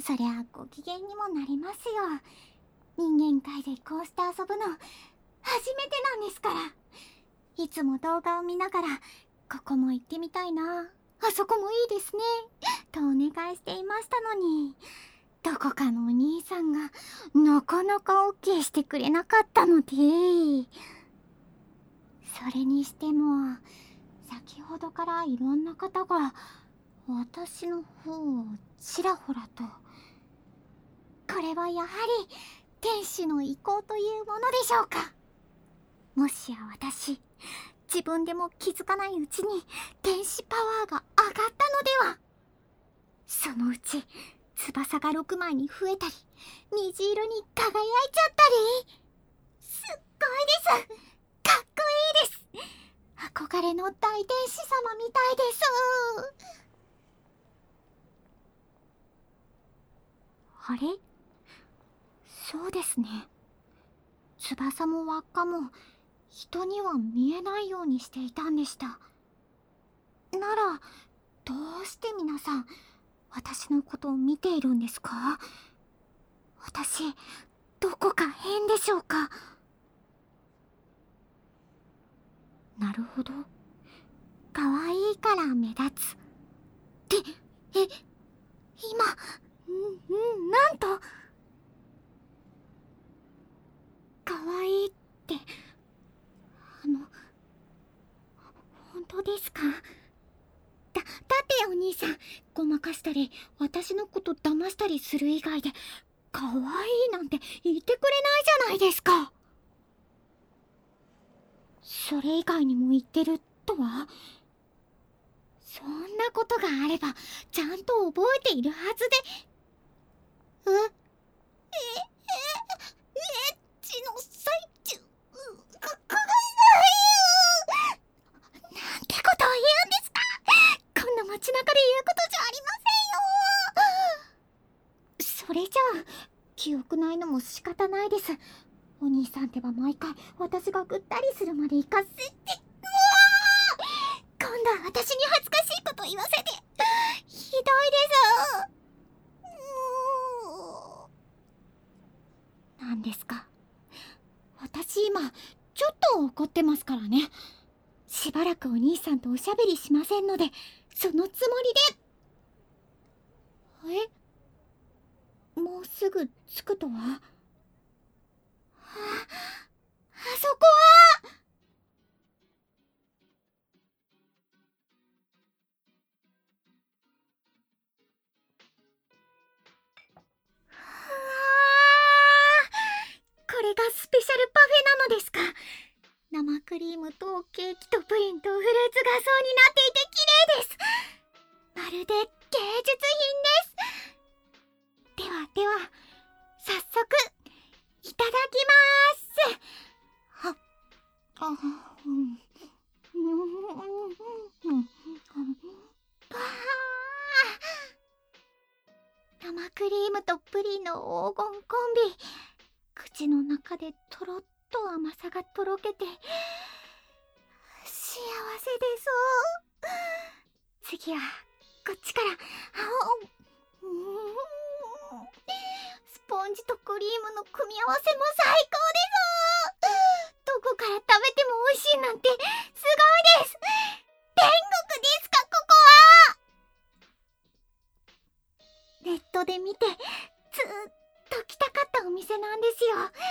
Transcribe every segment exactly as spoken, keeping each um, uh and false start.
そりゃご機嫌にもなりますよ。人間界でこうして遊ぶの初めてなんですから。いつも動画を見ながらここも行ってみたいな、あそこもいいですねとお願いしていましたのに、どこかのお兄さんがなかなか オーケー してくれなかったので、それにしても先ほどからいろんな方が私の方をちらほらと。これはやはり天使の意向というものでしょうか。もしや私、自分でも気づかないうちに天使パワーが上がったのでは。そのうち翼がろくまいに増えたり、虹色に輝いちゃったり。すっごいです。かっこいいです。憧れの大天使様みたいです。あれ？そうですね。翼も輪っかも人には見えないようにしていたんでした。ならどうして皆さん私のことを見ているんですか？私どこか変でしょうか？なるほど、可愛いから目立つ。ってえ今んんなんと可愛いってあの本当ですか？だだってお兄さん、ごまかしたり私のこと騙したりする以外で可愛いなんて言ってくれないじゃないですか。それ以外にも言ってるとは？そんなことがあればちゃんと覚えているはずで。えええエッチの最中かかがないよ。なんてことを言うんですか。こんな街中で言うことじゃありませんよ。それじゃあ記憶ないのも仕方ないです。お兄さんってば毎回私がぐったりするまで行かせて。うわー、今度は私に恥ずかしいこと言わせて。ひどいです。うーん、なんですか。私今ちょっと怒ってますからね。しばらくお兄さんとおしゃべりしませんので、そのつもりで。え、もうすぐ着くとは？あ、あそこはこれがスペシャルパフェなのですか。生クリームとケーキとプリンとフルーツが層になっていて綺麗です。まるで芸術品です。ではでは早速いただきます。はあ、うん、生クリームとプリンの黄金コンビ、口の中でとろっと甘さがとろけて幸せです。次はこっちから。あ、うん、スポンジとクリームの組み合わせも最高です。どこから食べても美味しいなんてすごいです。天国ですか、ここは。ネットで見てずーっと来たかったお店なんですよ。うわ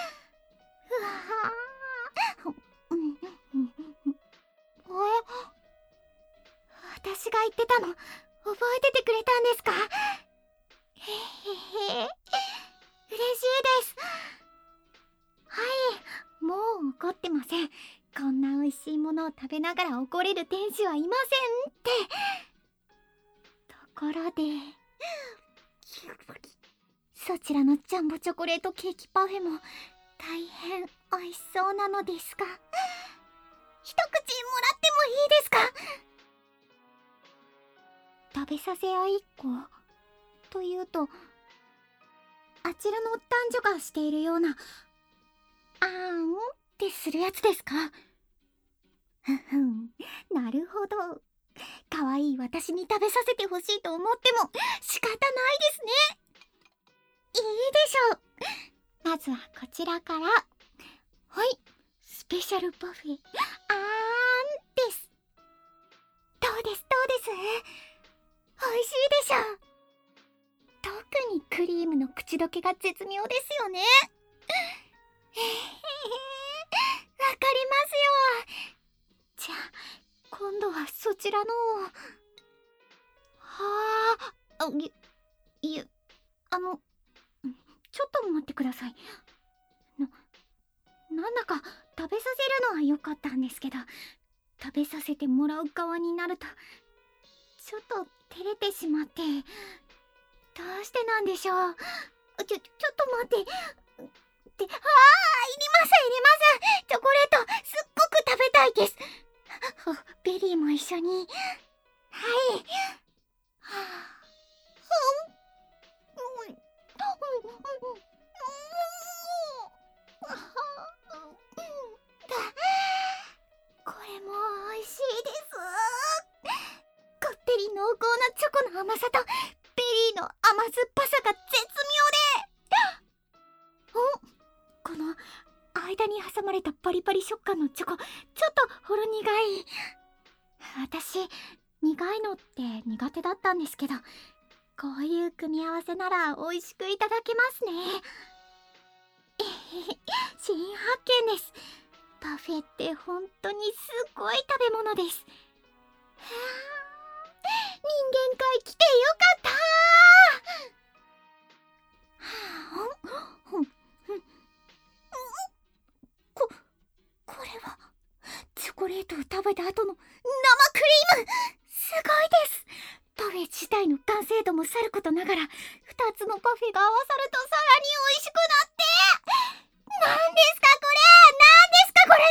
ー、え、私が言ってたの覚えててくれたんですか？へへへ、嬉しいです。はい、もう怒ってません。こんな美味しいものを食べながら怒れる天使はいませんって。ところでそちらのジャンボチョコレートケーキパフェも大変美味しそうなのですが、一口もらってもいいですか？食べさせ合いっ子というと、あちらの男女がしているようなあーんってするやつですか？ふふん、なるほど。可愛い私に食べさせてほしいと思っても仕方ないですね。 しょう。まずはこちらから。はい、スペシャルパフェあーんです。どうですどうです、美味しいでしょ。特にクリームの口どけが絶妙ですよね。へへへ、わかりますよ。じゃあ今度はそちらの。はあ、あいいえ、あのちょっと待ってください。ななんだか食べさせるのは良かったんですけど、食べさせてもらう側になるとちょっと照れてしまって。どうしてなんでしょう。ちょちょっと待って。で、あー、いりますいります。チョコレートすっごく食べたいです。ベリーも一緒に。はい。はあ、うん、うん、これも美味しいです。こってり濃厚なチョコの甘さとベリーの甘酸っぱさが絶妙で、お、この間に挟まれたパリパリ食感のチョコ、ちょっとほろ苦い。私苦いのって苦手だったんですけど、こういう組み合わせなら美味しくいただけますね。えへへ、新発見です。パフェって本当にすごい食べ物です。はあ、人間界来てよかったー。はあ、ほんほんここれはチョコレートを食べた後の生クリーム。すごいです。パフェ自体の完成度もさることながら、ふたつのパフェが合わさるとさらに美味しくなって。なんですかこれ、なんですかこれ。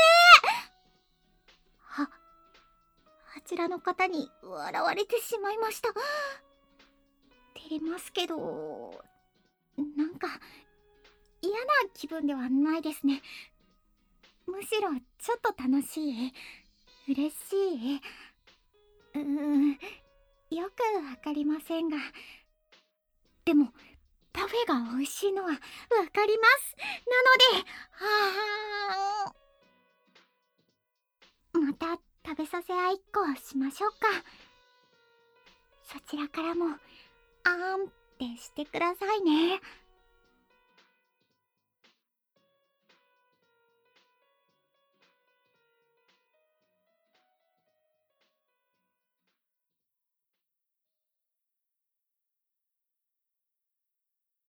は、あちらの方に笑われてしまいました。照れますけど、なんか嫌な気分ではないですね。むしろちょっと楽しい、嬉しい、うーん、よくわかりませんが、でもパフェが美味しいのはわかります。なので、はあ、また食べさせ合いっこをしましょうか。そちらからもあーんってしてくださいね。